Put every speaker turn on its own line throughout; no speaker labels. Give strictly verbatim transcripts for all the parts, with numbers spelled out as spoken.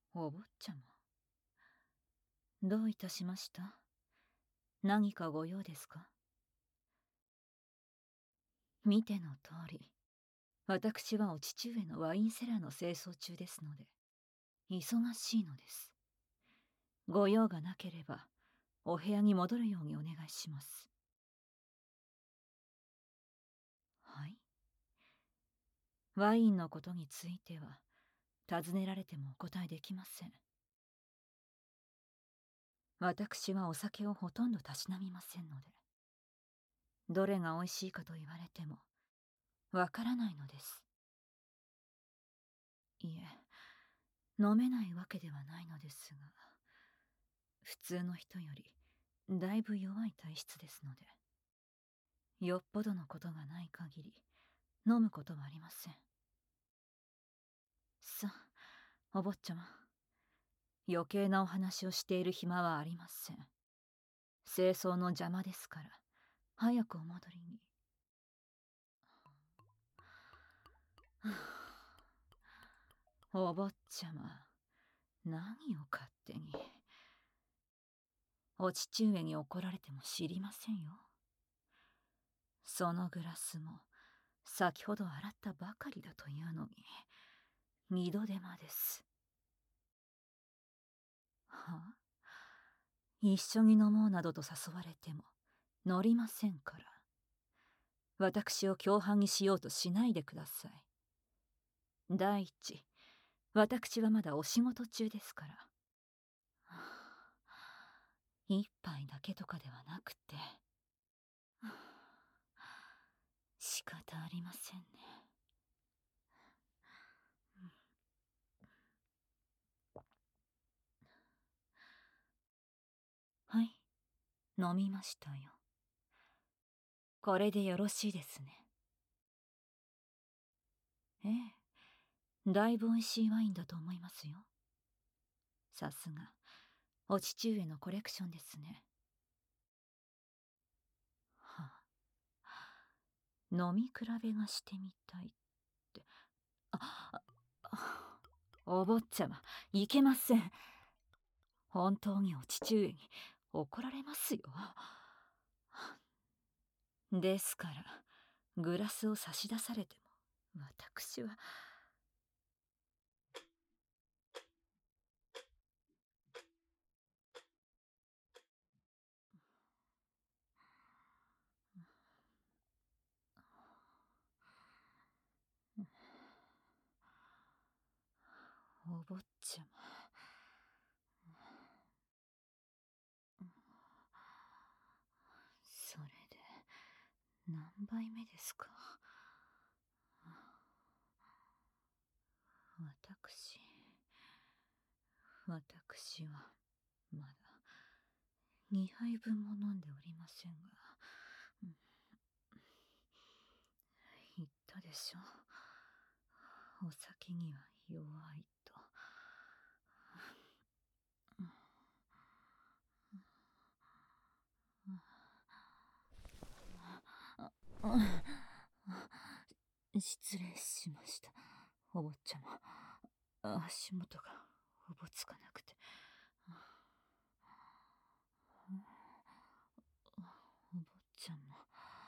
お坊ちゃま、どういたしました？何かご用ですか？見ての通り、私はお父上のワインセラーの清掃中ですので、忙しいのです。ご用がなければ、お部屋に戻るようにお願いします。はい。ワインのことについては、尋ねられてもお答えできません。私はお酒をほとんどたしなみませんので、どれが美味しいかと言われても、わからないのです。いえ、飲めないわけではないのですが、普通の人よりだいぶ弱い体質ですので、よっぽどのことがない限り飲むことはありません。さあ、お坊ちゃま、余計なお話をしている暇はありません。清掃の邪魔ですから、早くお戻りに。お坊ちゃま、何を勝手に。お父上に怒られても知りませんよ。そのグラスも先ほど洗ったばかりだというのに、二度手間です。はあ、一緒に飲もうなどと誘われても乗りませんから。私を共犯にしようとしないでください。第一、私はまだお仕事中ですから。はあ、一杯だけとかではなくて、はあ、仕方ありませんね。はい、飲みましたよ。これでよろしいですね。ええ、だいぶ美味しいワインだと思いますよ。さすがお父上のコレクションですね。はあ、飲み比べがしてみたいって。あ、あ、お坊ちゃま、いけません。本当にお父上に怒られますよ。ですから、グラスを差し出されても、私は。お坊ちゃま、それで何杯目ですか？私私はまだにはいぶんも飲んでおりませんが、うん、言ったでしょ、お酒には弱いと。失礼しました、お坊ちゃま。足元がおぼつかなくて。お坊ちゃま、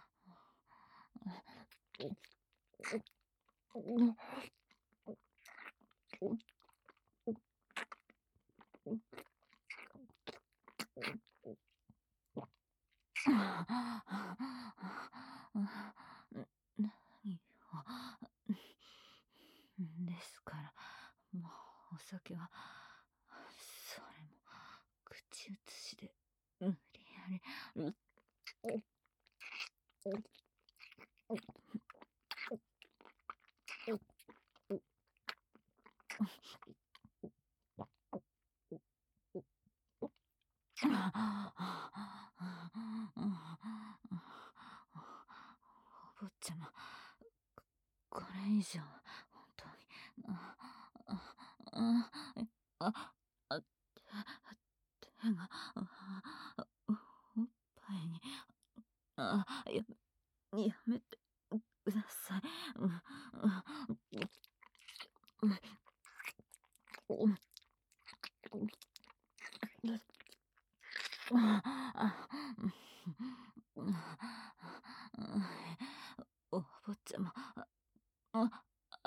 何を。ですから、もうお酒は、それも口移しで無理やり。お坊ちゃま、これ以上本当に。ああああ、手がおっぱいに。あ、ややめてください。うんうんうん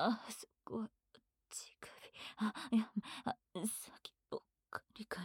あそこは乳首。あ、いや、あ、先ぽっかりかり。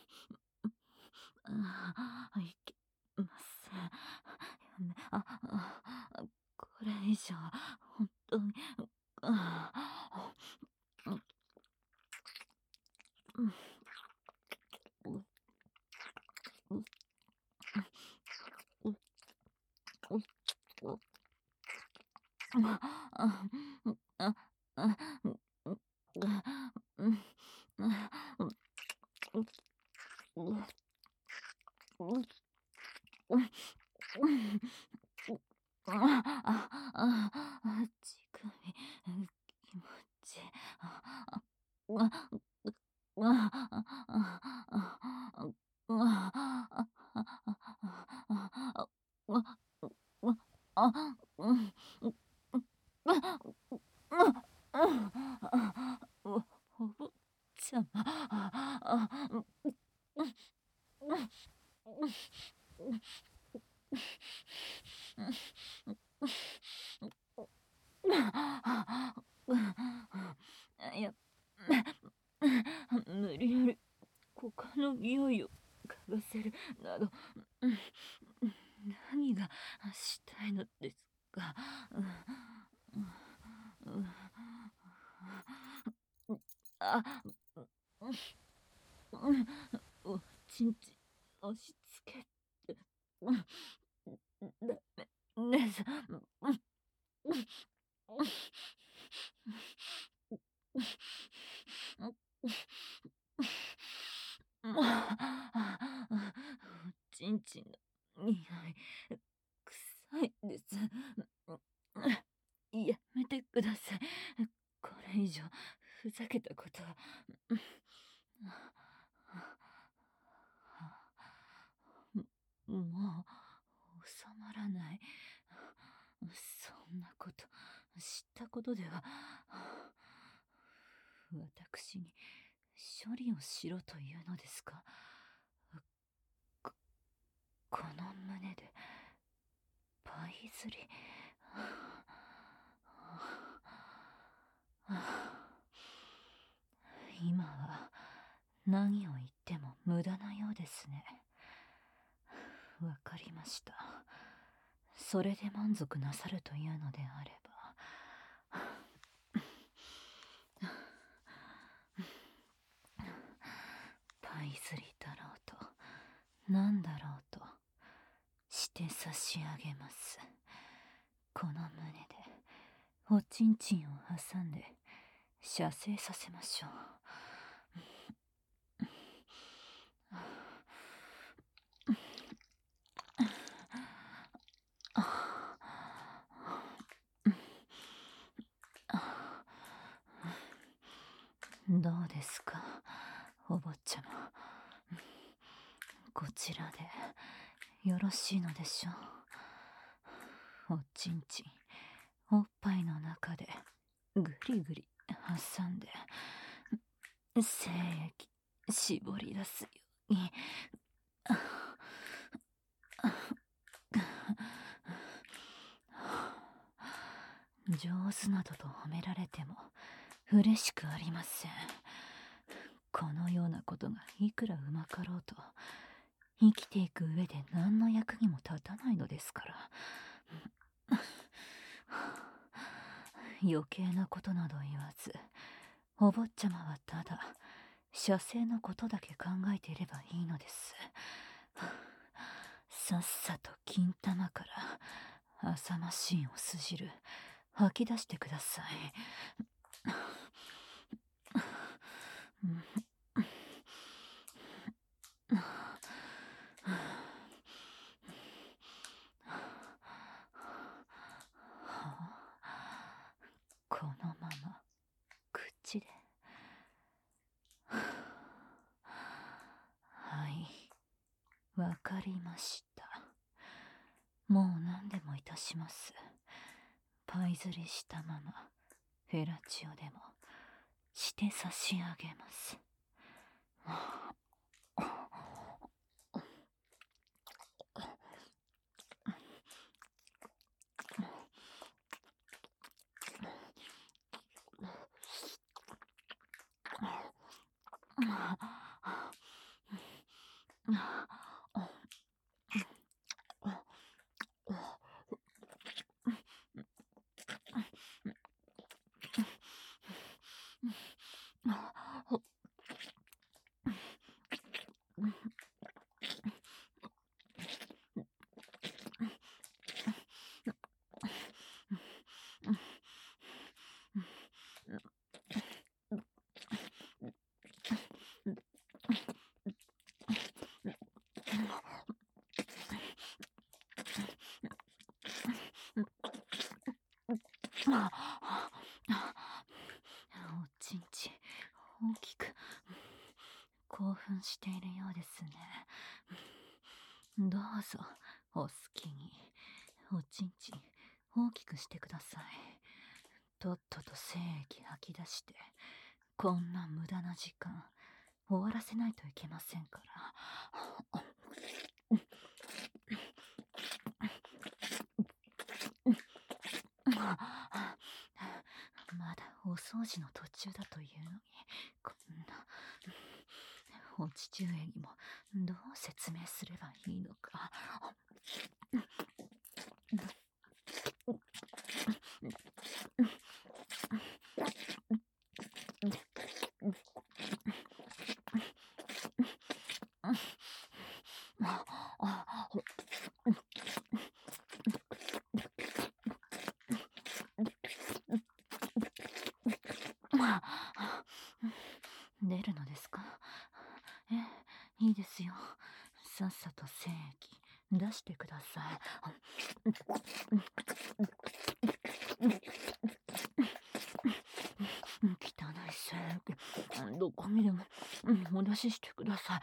あ、いけません。やめ、あ、あ、これ以上、本当に、あ、うん、うん、うん、うん、うん、うん、うん、あ、あ、あ、あ、うん、うん、うん、うん、うん、うん、うん、ああああ、乳首、気持ちいい。ああ、ああ、ああ、ああ、うん、お坊ちゃま、あ、いや、無理やり他の匂いを嗅がせるなど、何がしたいのですか。あ、おちんちん押し付けて、ダメねさ。おちんちんの匂い、臭いです。やめてください。これ以上、ふざけたことは。もう、収まらない。そんなこと、知ったことでは、私に処理をしろというのですか。こ、この胸で、パイズリ。今は何を言っても無駄なようですね。わかりました。それで満足なさるというのであれば。パイズリだろうと何だろうとして差し上げます。この胸でおちんちんを挟んで射精させましょう。どうですか、お坊ちゃま。こちらでよろしいのでしょう。おちんちんおっぱいの中でぐりぐり挟んで精液絞り出すように。上手などと褒められても嬉しくありません。このようなことがいくらうまかろうと生きていく上で何の役にも立たないのですから。余計なことなど言わず、お坊ちゃまはただ射精のことだけ考えていればいいのです。さっさと金玉から浅ましいおす汁吐き出してください。このまま口で。はい、わかりました。もう何でもいたします。パイズリしたままフェラチオでもして差し上げます。 おちんち大きく興奮しているようですね。どうぞお好きにおちんち大きくしてください。とっとと精液吐き出して、こんな無駄な時間終わらせないといけませんから。まだお掃除の途中だというのに、こんなお父上にもどう説明すればいいのか。出るのですか？え、いいですよ。さっさと精液出してください。汚い精液、どこにでもお出ししてください。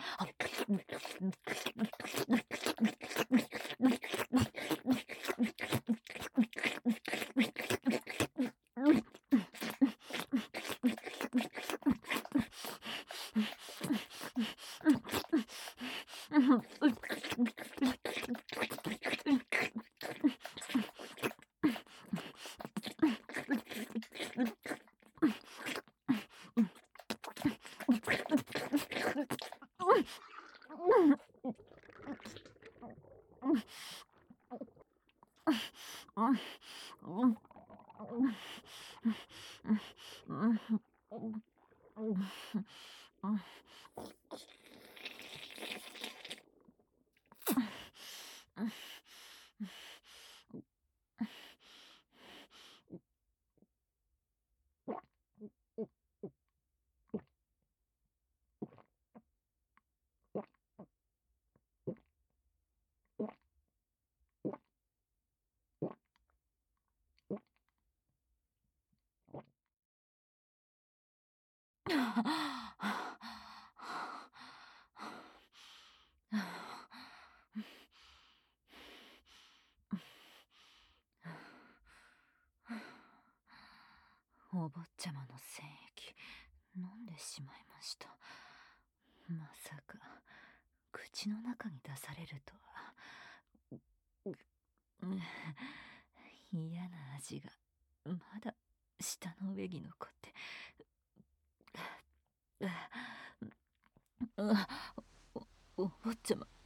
お坊ちゃまの精液飲んでしまいました。まさか口の中に出されるとは。嫌な味がまだ舌の上に残って。おお坊ちゃま、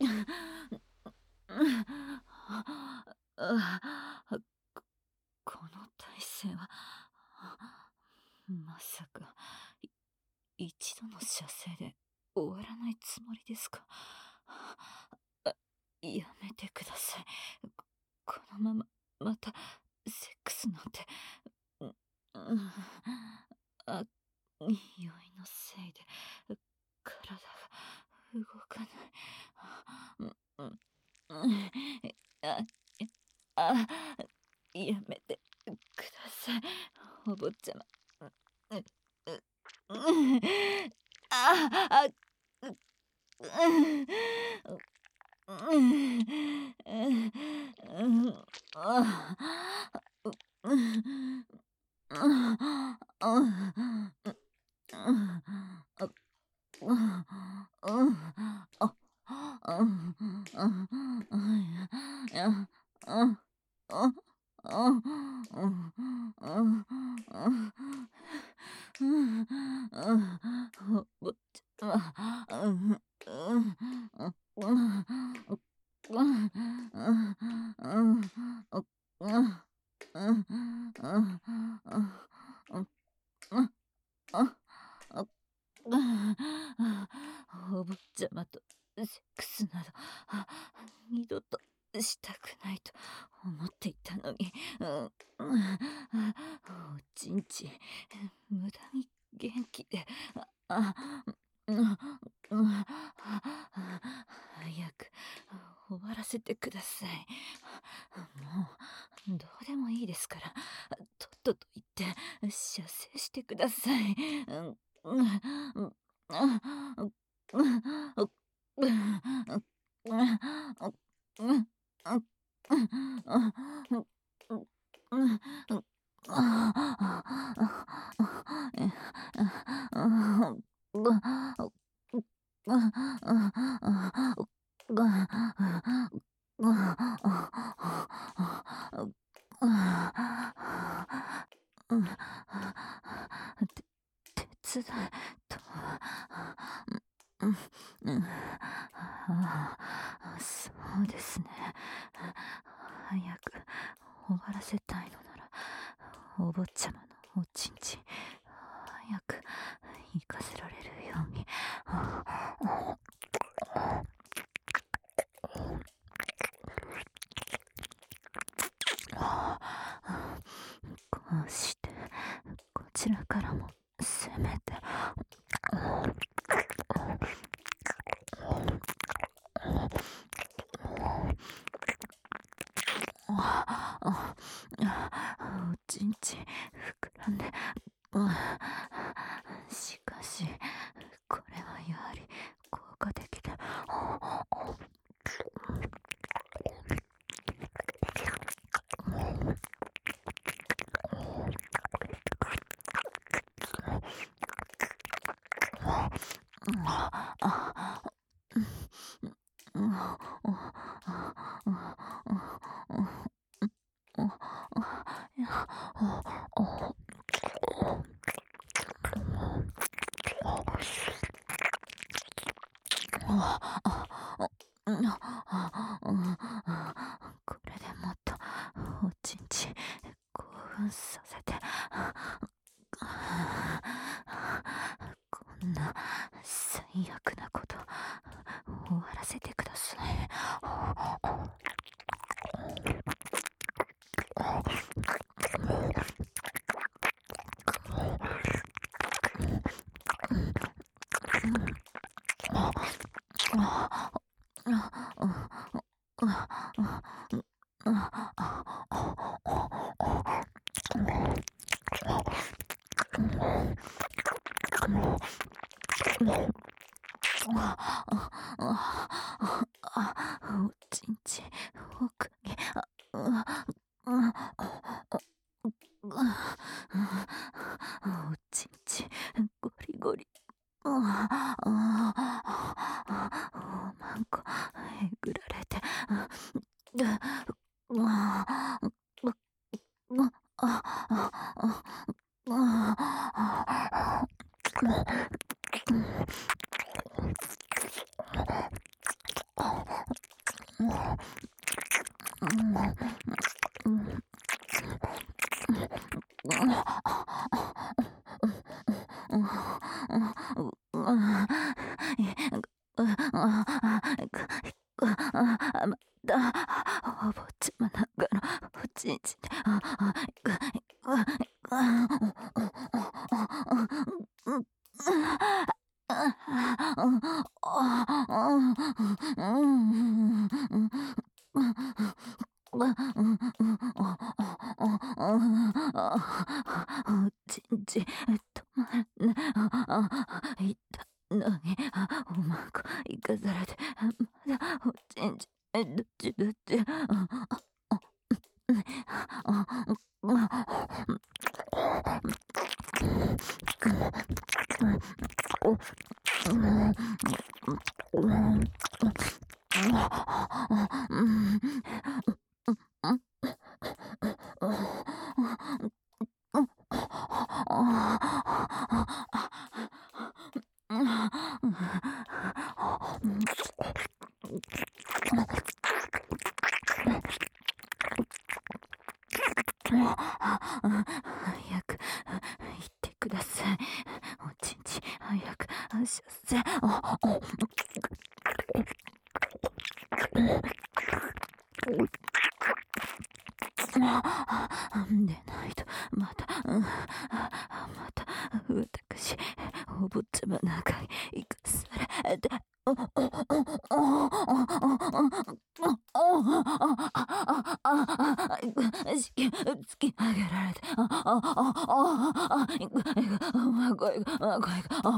この体勢はまさか一度の射精で終わらないつもりですか？やめてください。このまままたセックスなんて。あ、匂いのせいで体が動かない。ああ、やめてください、お坊ちゃま。ああ、お坊ちお坊ちゃまとセックスなど二度としたくないと思っていたのに、うん、おちんち無駄に元気で、あ、うん、早く終わらせてください。もうどうでもいいですから、とっとと言って射精してください。うんうん手伝えとは、うんうん、ああ、そうですね。早く終わらせたいのなら、お坊ちゃまのおちんち早く行かせられるように。こうしてこちらからもせめておちんち膨らんで、しかしこれはやはり効果的で、これでもっとおちんち興奮させて、こんな最悪なこと終わらせてください。おちんち奥に、おちんちゴリゴリ、おまんこえぐられて、またお坊ちゃまなんかのおちんちで、おちんち止まらない。痛いのにおまんこいかされて、まだおちんちどっちどっち、 ださい。おちんちん早く射精。ああでないとまた、うん、また私お坊ちゃま中に行かされて突き上げられて声が声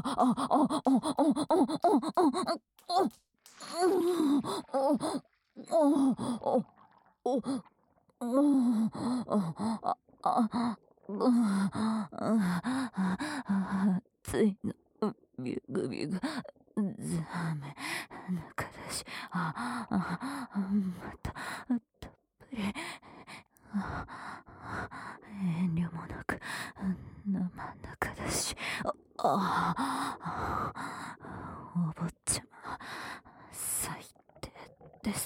がついのビュグビュグザメ中だしああまたたっぷり遠慮もなく生中だしああお坊ちゃま最低です。